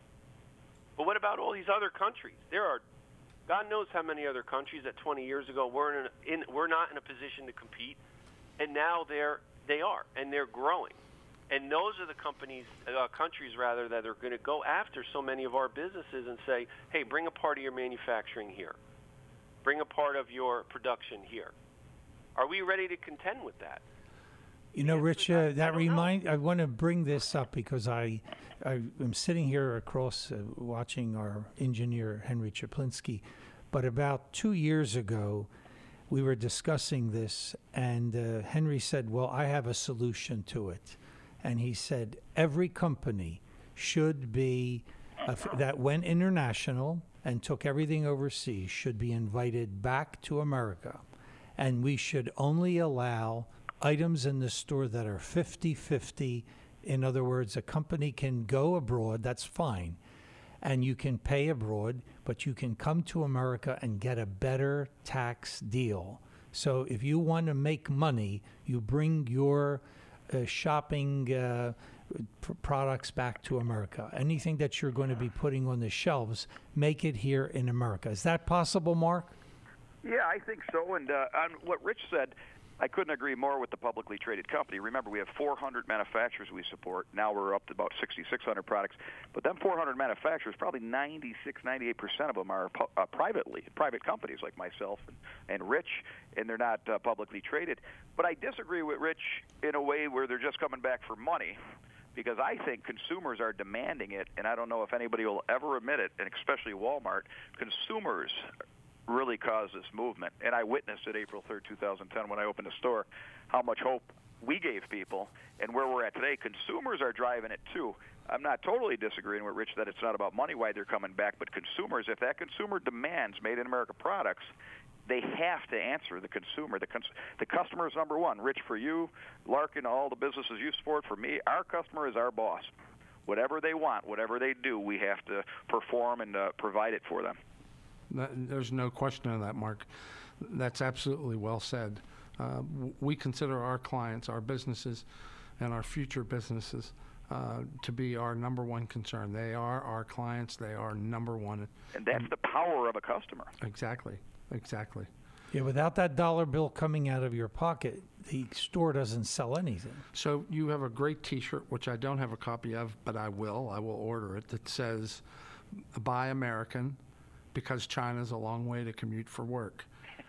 But what about all these other countries? There are, God knows how many other countries that twenty years ago weren't in, in were not in a position to compete, and now they're they are, and they're growing. And those are the companies, uh, countries rather, that are going to go after so many of our businesses and say, hey, bring a part of your manufacturing here. Bring a part of your production here. Are we ready to contend with that? You know, Rich, uh, that don't remind I want to bring this up because I, I am sitting here across uh, watching our engineer, Henry Chaplinsky. But about two years ago, we were discussing this, and uh, Henry said, well, I have a solution to it. And he said every company should be, uh, f- that went international and took everything overseas should be invited back to America. And we should only allow items in the store that are fifty-fifty. In other words, a company can go abroad, that's fine, and you can pay abroad, but you can come to America and get a better tax deal. So if you want to make money, you bring your uh, shopping uh, pr- products back to America. Anything that you're going to be putting on the shelves, make it here in America. Is that possible, Mark? Yeah, I think so. And uh, on what Rich said, I couldn't agree more with the publicly traded company. Remember, we have four hundred manufacturers we support. Now we're up to about sixty-six hundred products. But them four hundred manufacturers, probably ninety-six, ninety-eight percent of them are pu- uh, privately, private companies like myself and, and Rich, and they're not uh, publicly traded. But I disagree with Rich in a way where they're just coming back for money, because I think consumers are demanding it, and I don't know if anybody will ever admit it, and especially Walmart. Consumers really caused this movement, and I witnessed it April third, two thousand ten, when I opened a store, how much hope we gave people, and where we're at today. Consumers are driving it too. I'm not totally disagreeing with Rich that it's not about money why they're coming back, but consumers, if that consumer demands made in America products, they have to answer the consumer. The, cons- the customer is number one. Rich, for you, Larkin, all the businesses you support, for me, our customer is our boss. Whatever they want, whatever they do, we have to perform and uh, provide it for them. That, there's no question of that, Mark. That's absolutely well said. Uh, w- we consider our clients, our businesses, and our future businesses uh, to be our number one concern. They are our clients. They are number one. And that's and the power of a customer. Exactly. Exactly. Yeah, without that dollar bill coming out of your pocket, the store doesn't sell anything. So you have a great T-shirt, which I don't have a copy of, but I will. I will order it, that says, "Buy American, because China's a long way to commute for work."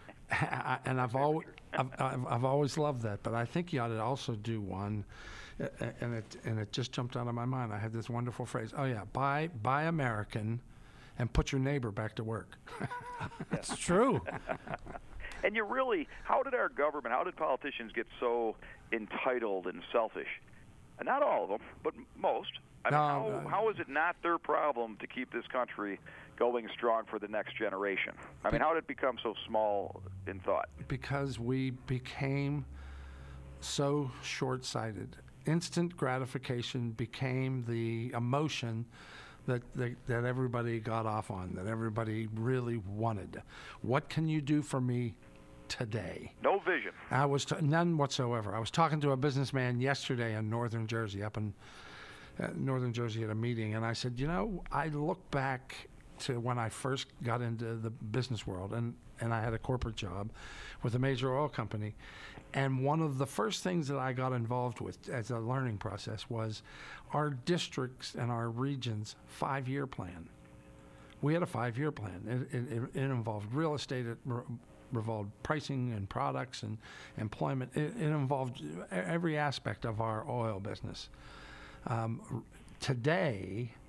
I, and I've always, I've, I've, I've always loved that. But I think you ought to also do one, uh, and it and it just jumped out of my mind. I had this wonderful phrase. Oh yeah, buy buy American, and put your neighbor back to work. That's true. And you really, how did our government, how did politicians get so entitled and selfish? Not all of them, but most. I mean, No, how, uh, how is it not their problem to keep this country going strong for the next generation? I mean, how did it become so small in thought? Because we became so short-sighted. Instant gratification became the emotion that, that that everybody got off on, that everybody really wanted. What can you do for me today? No vision. I was t- none whatsoever. I was talking to a businessman yesterday in northern Jersey, up in uh, northern Jersey at a meeting, and I said, you know, I look back to when I first got into the business world, and, and I had a corporate job with a major oil company. And one of the first things that I got involved with as a learning process was our districts and our regions' five-year plan. We had a five-year plan. It, it, it involved real estate, it re- involved pricing and products and employment. It, it involved every aspect of our oil business. Um, today,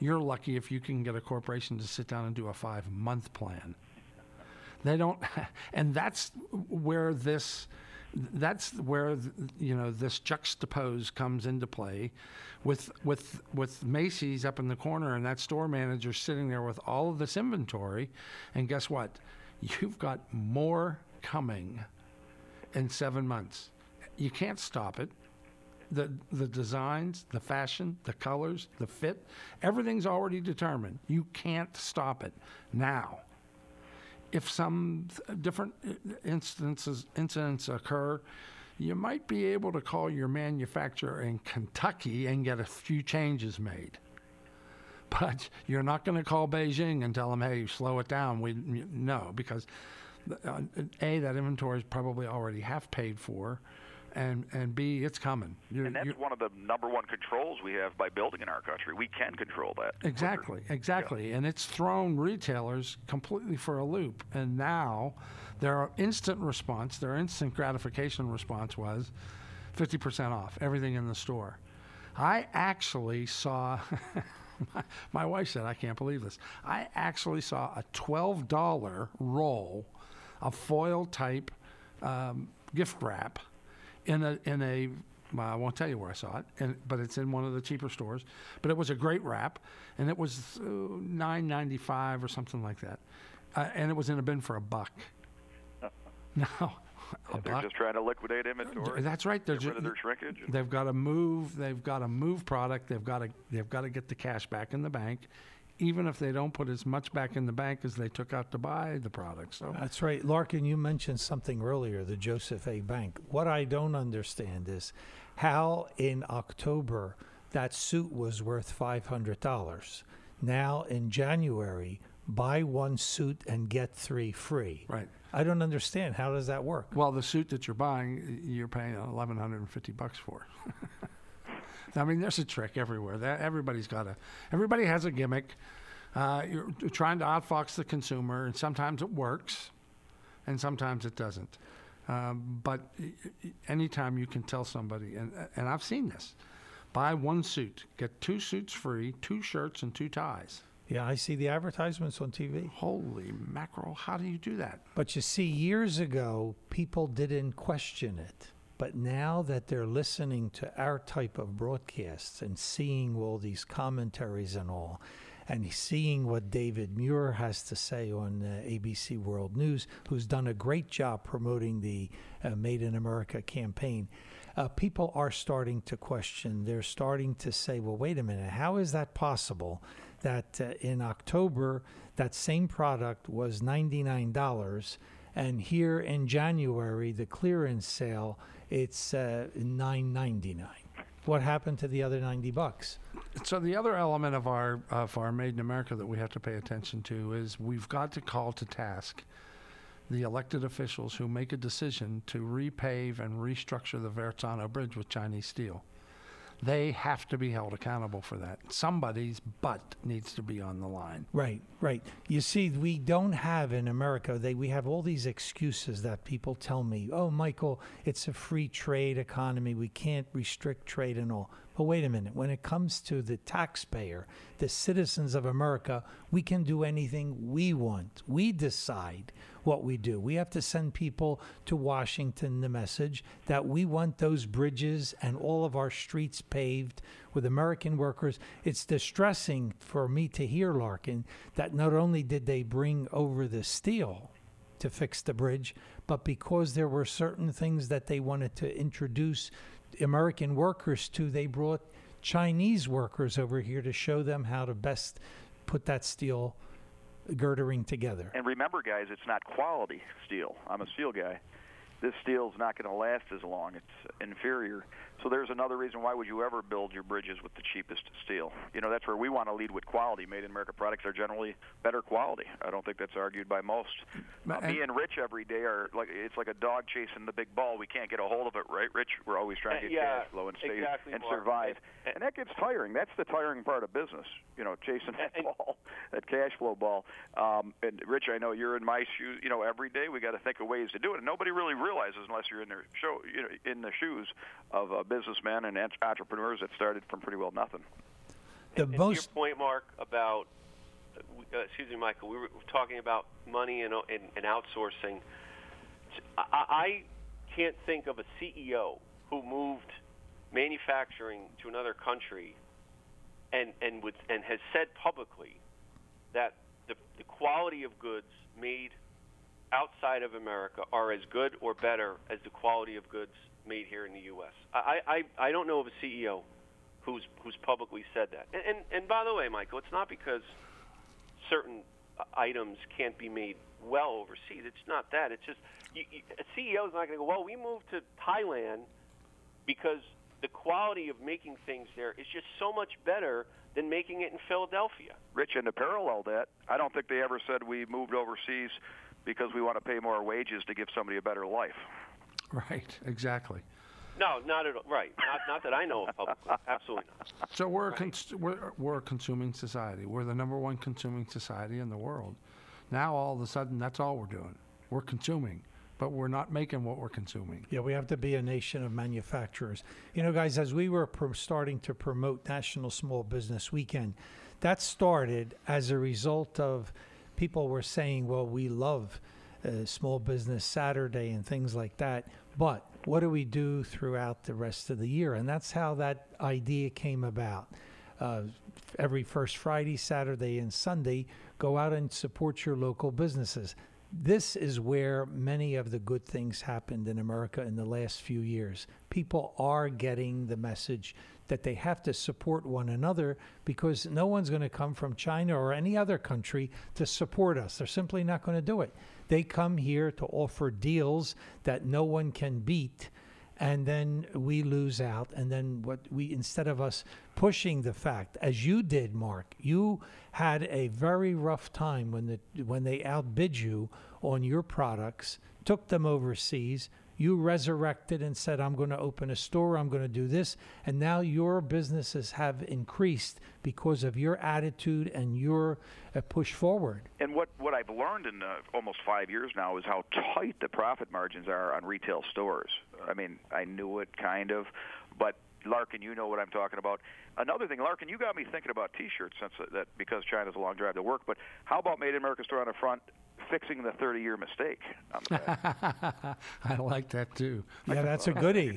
You're lucky if you can get a corporation to sit down and do a five-month plan. They don't, and that's where this, that's where you know this juxtapose comes into play, with with with Macy's up in the corner and that store manager sitting there with all of this inventory, and guess what? You've got more coming in seven months. You can't stop it. The the designs, the fashion, the colors, the fit, everything's already determined. You can't stop it now. If some th- different instances incidents occur, you might be able to call your manufacturer in Kentucky and get a few changes made. But you're not going to call Beijing and tell them, "Hey, slow it down." We no, because uh, A, that inventory is probably already half paid for, and and B, it's coming. You're, and that's you're, one of the number one controls we have by building in our country. We can control that. Exactly, exactly. Yeah. And it's thrown retailers completely for a loop. And now their instant response, their instant gratification response was fifty percent off everything in the store. I actually saw, my, my wife said, I can't believe this. I actually saw a twelve dollar roll of foil type um, gift wrap in a in a well, I won't tell you where I saw it, and, but it's in one of the cheaper stores. But it was a great wrap, and it was uh, nine ninety-five or something like that, uh, and it was in a bin for a buck. Now, a they're buck, just trying to liquidate inventory. That's right. They're Get rid ju- of their shrinkage. They've got to move. They've got to move product. They've got to. They've got to get the cash back in the bank, even if they don't put as much back in the bank as they took out to buy the product. So That's right. Larkin, you mentioned something earlier, the Joseph A. Bank. What I don't understand is how in October that suit was worth five hundred dollars. Now in January, buy one suit and get three free. right. I don't understand. How does that work? Well, the suit that you're buying, you're paying eleven hundred and fifty bucks for. I mean, there's a trick everywhere. That everybody's got a. Everybody has a gimmick. Uh, you're trying to outfox the consumer, and sometimes it works, and sometimes it doesn't. Um, but anytime you can tell somebody, and and I've seen this, buy one suit, get two suits free, two shirts and two ties. Yeah, I see the advertisements on T V. Holy mackerel! How do you do that? But you see, years ago, people didn't question it. But now that they're listening to our type of broadcasts and seeing all these commentaries and all, and seeing what David Muir has to say on uh, A B C World News, who's done a great job promoting the uh, Made in America campaign, uh, people are starting to question. They're starting to say, well, wait a minute, how is that possible that uh, in October that same product was ninety-nine dollars, and here in January, the clearance sale, it's uh, nine ninety-nine. What happened to the other ninety bucks? So the other element of our of our Made in America that we have to pay attention to is we've got to call to task the elected officials who make a decision to repave and restructure the Verrazzano Bridge with Chinese steel. They have to be held accountable for that. Somebody's butt needs to be on the line. Right, right. You see, we don't have in America, they we have all these excuses that people tell me, oh, Michael, it's a free trade economy. We can't restrict trade and all. But wait a minute. When it comes to the taxpayer, the citizens of America, we can do anything we want. We decide what we do. We have to send people to Washington the message that we want those bridges and all of our streets paved with American workers. It's distressing for me to hear, Larkin, that not only did they bring over the steel to fix the bridge, but because there were certain things that they wanted to introduce American workers to, they brought Chinese workers over here to show them how to best put that steel girdering together. And remember, guys, it's not quality steel. I'm a steel guy. This steel's not going to last as long. It's inferior. So there's another reason why would you ever build your bridges with the cheapest steel? You know, that's where we want to lead with quality. Made in America products are generally better quality. I don't think that's argued by most. Uh, me and Rich every day are like, it's like a dog chasing the big ball. We can't get a hold of it, right, Rich? We're always trying to get yeah, cash flow and stay exactly, and Mark. survive. And, and that gets tiring. That's the tiring part of business, you know, chasing that and, ball, that cash flow ball. Um, and Rich, I know you're in my shoes. You know, every day we got to think of ways to do it, and nobody really realizes unless you're in their show, you know, in the shoes of uh, businessmen and entrepreneurs that started from pretty well nothing. the and, and most. To your point, Mark, about uh, excuse me, Michael. We were talking about money and and, and outsourcing. I, I can't think of a C E O who moved manufacturing to another country and and would and has said publicly that the, the quality of goods made outside of America are as good or better as the quality of goods made here in the U S. I, I, I don't know of a C E O who's who's publicly said that. And, and and by the way, Michael, it's not because certain items can't be made well overseas. It's not that. It's just you, you, a C E O is not going to go, well, we moved to Thailand because the quality of making things there is just so much better than making it in Philadelphia. Rich, and to parallel that, I don't think they ever said we moved overseas because we want to pay more wages to give somebody a better life. Right, exactly. No, not at all. Right. Not, not that I know of publicly. Absolutely not. So we're, a cons- we're, we're a consuming society. We're the number one consuming society in the world. Now, all of a sudden, that's all we're doing. We're consuming, but we're not making what we're consuming. Yeah, we have to be a nation of manufacturers. You know, guys, as we were pro- starting to promote National Small Business Weekend, that started as a result of people were saying, well, we love uh, Small Business Saturday and things like that, but what do we do throughout the rest of the year? And that's how that idea came about. Uh, every first Friday, Saturday, and Sunday, go out and support your local businesses. This is where many of the good things happened in America in the last few years. People are getting the message that they have to support one another because no one's going to come from China or any other country to support us. They're simply not going to do it. They come here to offer deals that no one can beat, and then we lose out. And then what we, instead of us pushing the fact, as you did, Mark, you had a very rough time when the when they outbid you on your products, took them overseas. You resurrected and said, I'm going to open a store, I'm going to do this. And now your businesses have increased because of your attitude and your uh, push forward. And what, what I've learned in uh, almost five years now is how tight the profit margins are on retail stores. I mean, I knew it kind of, but Larkin, you know what I'm talking about. Another thing, Larkin, you got me thinking about T-shirts since uh, that because China's a long drive to work, but how about Made in America store on the front fixing the thirty-year mistake on the back? I like that too. Yeah, that's a goodie.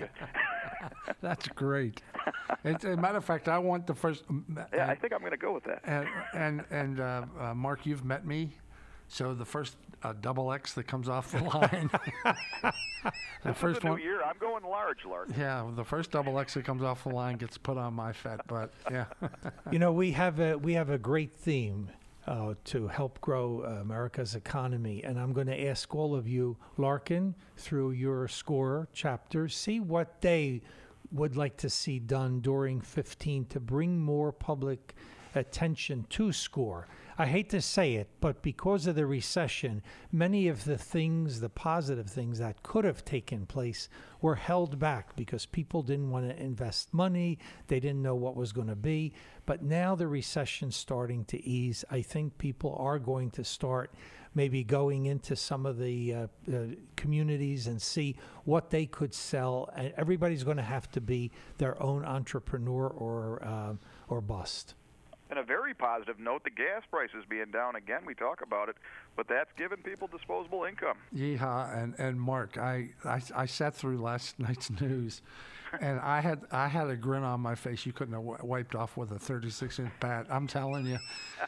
That's great. As a matter of fact, I want the first. Yeah, I think I'm going to go with that. And and and uh, uh, Mark, you've met me, so the first uh, double X that comes off the line. the this first is a new one. year. I'm going large, Lark. Yeah, the first double X that comes off the line gets put on my fat butt. Yeah. You know, we have a we have a great theme. Uh, to help grow uh, America's economy. And I'm going to ask all of you, Larkin, through your SCORE chapter, see what they would like to see done during fifteen to bring more public attention to SCORE. I hate to say it, but because of the recession, many of the things, the positive things that could have taken place were held back because people didn't want to invest money. They didn't know what was going to be. But now the recession's starting to ease. I think people are going to start maybe going into some of the uh, uh, communities and see what they could sell. And everybody's going to have to be their own entrepreneur or uh, or bust. And a very positive note, the gas prices being down again, we talk about it, but that's giving people disposable income. Yeehaw. And, and Mark, I, I, I sat through last night's news, and I had I had a grin on my face you couldn't have w- wiped off with a thirty-six inch bat. I'm telling you,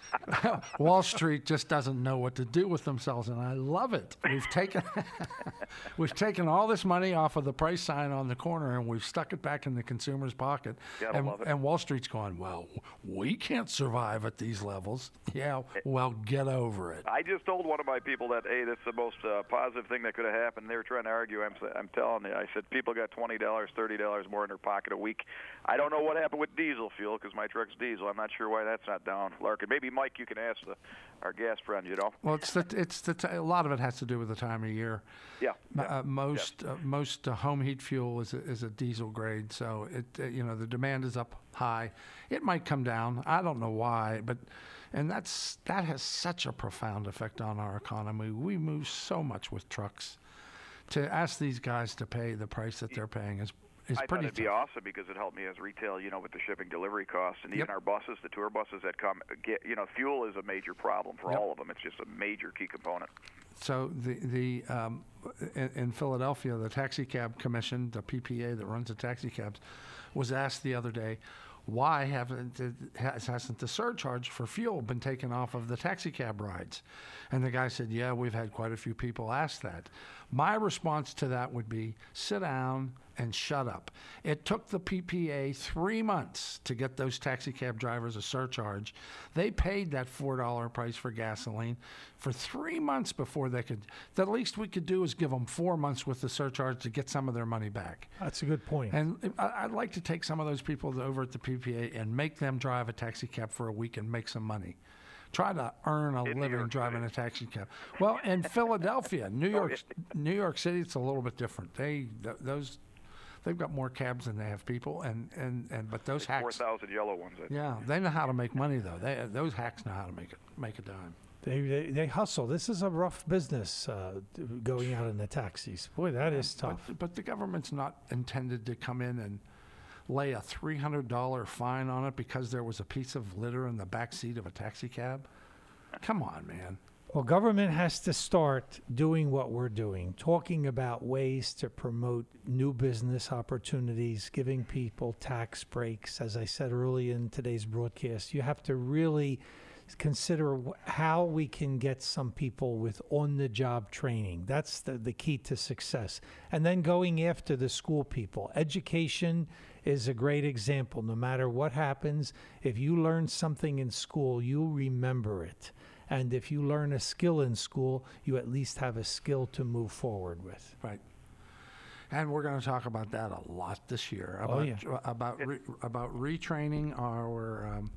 Wall Street just doesn't know what to do with themselves, and I love it. We've taken we've taken all this money off of the price sign on the corner, and we've stuck it back in the consumer's pocket. Gotta and, love it. and Wall Street's going, well, we can't survive at these levels. Yeah, well, get over it. I just told one of my people that, hey, that's the most uh, positive thing that could have happened. They were trying to argue. I'm, I'm telling you, I said people got twenty dollars, thirty dollars more in their pocket a week. I don't know what happened with diesel fuel because my truck's diesel. I'm not sure why that's not down, Larkin. Maybe Mike, you can ask the, our gas friend. You know. Well, it's the it's the t- a lot of it has to do with the time of year. Yeah. Uh, yeah. most uh, most uh, home heat fuel is a, is a diesel grade, so it uh, you know the demand is up high. It might come down. I don't know why, but and that's that has such a profound effect on our economy. We move so much with trucks. To ask these guys to pay the price that they're paying is is I thought pretty it'd be tough. awesome because it helped me as retail, you know, with the shipping delivery costs, and Yep. even our buses, the tour buses that come, get, you know, fuel is a major problem for Yep. all of them. It's just a major key component. So the the um, in, in Philadelphia, the taxi cab commission, the P P A that runs the taxi cabs, was asked the other day, why haven't has, hasn't the surcharge for fuel been taken off of the taxi cab rides? And the guy said, yeah, we've had quite a few people ask that. My response to that would be, sit down and shut up. It took the P P A three months to get those taxi cab drivers a surcharge. They paid that four dollar price for gasoline for three months before they could. The least we could do is give them four months with the surcharge to get some of their money back. That's a good point. And I- I'd like to take some of those people over at the P P A and make them drive a taxi cab for a week and make some money. Try to earn a In New living York driving City. a taxi cab. Well, in Philadelphia, New York, New York City, it's a little bit different. They th- those they've got more cabs than they have people, and and, and but those Four hacks, thousand yellow ones. I think. yeah, they know how to make money though. They those hacks know how to make it make a dime. They, they they hustle. This is a rough business, uh, going out in the taxis. Boy, that is tough. But, but the government's not intended to come in and lay a three hundred dollar fine on it because there was a piece of litter in the back seat of a taxi cab. Come on, man. Well, government has to start doing what we're doing, talking about ways to promote new business opportunities, giving people tax breaks. As I said early in today's broadcast, you have to really consider wh- how we can get some people with on-the-job training. That's the, the key to success. And then going after the school people. Education is a great example. No matter what happens, if you learn something in school, you'll remember it. And if you learn a skill in school, you at least have a skill to move forward with. Right. And we're going to talk about that a lot this year. Oh, About yeah. about re, about retraining our um,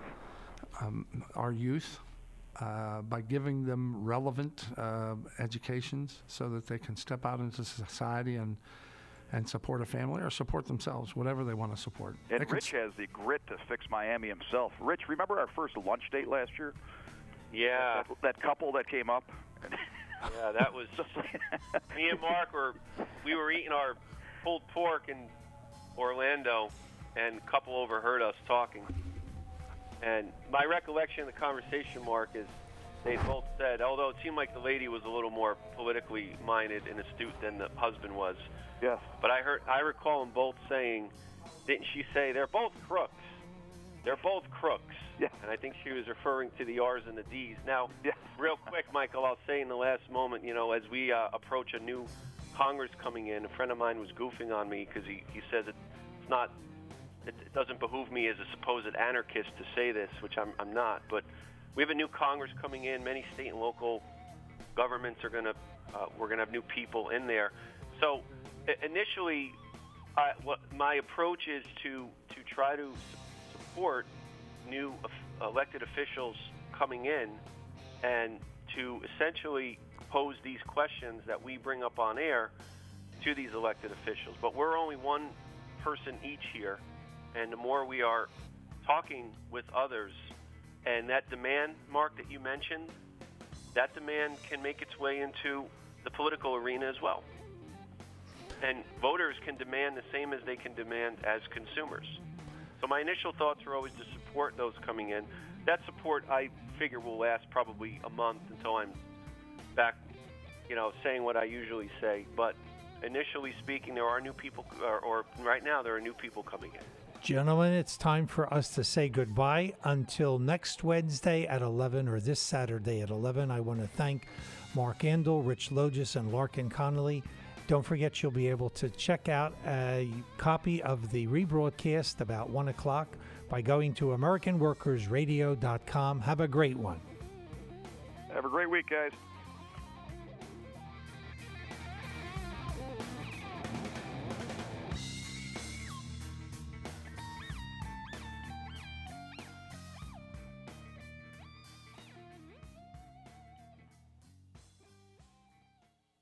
um, our youth uh, by giving them relevant uh, educations so that they can step out into society and and support a family or support themselves, whatever they want to support. They And can Rich has the grit to fix Miami himself. Rich, remember our first lunch date last year? Yeah, That, that couple that came up. yeah, that was me and Mark were we were eating our pulled pork in Orlando, and a couple overheard us talking. And my recollection of the conversation, Mark, is they both said, although it seemed like the lady was a little more politically minded and astute than the husband was, Yes. but I heard I recall them both saying, didn't she say they're both crooks? They're both crooks. Yeah. And I think she was referring to the R's and the D's. Now, Yeah. real quick, Michael, I'll say in the last moment, you know, as we uh, approach a new Congress coming in, a friend of mine was goofing on me because he, he says it, it's not, it, it doesn't behoove me as a supposed anarchist to say this, which I'm, I'm not. But we have a new Congress coming in. Many state and local governments are going to, uh, we're going to have new people in there. So i- initially, I, what my approach is to, to try to support new of- elected officials coming in and to essentially pose these questions that we bring up on air to these elected officials. But we're only one person each here, and the more we are talking with others, and that demand, Mark, that you mentioned, that demand can make its way into the political arena as well. And voters can demand the same as they can demand as consumers. So my initial thoughts are always to support those coming in. That support, I figure, will last probably a month until I'm back, you know, saying what I usually say. But initially speaking, there are new people, or, or right now there are new people coming in. Gentlemen, it's time for us to say goodbye until next Wednesday at eleven or this Saturday at eleven. I want to thank Mark Andel, Rich Logis, and Larkin Connolly. Don't forget you'll be able to check out a copy of the rebroadcast about one o'clock by going to American Workers Radio dot com. Have a great one. Have a great week, guys.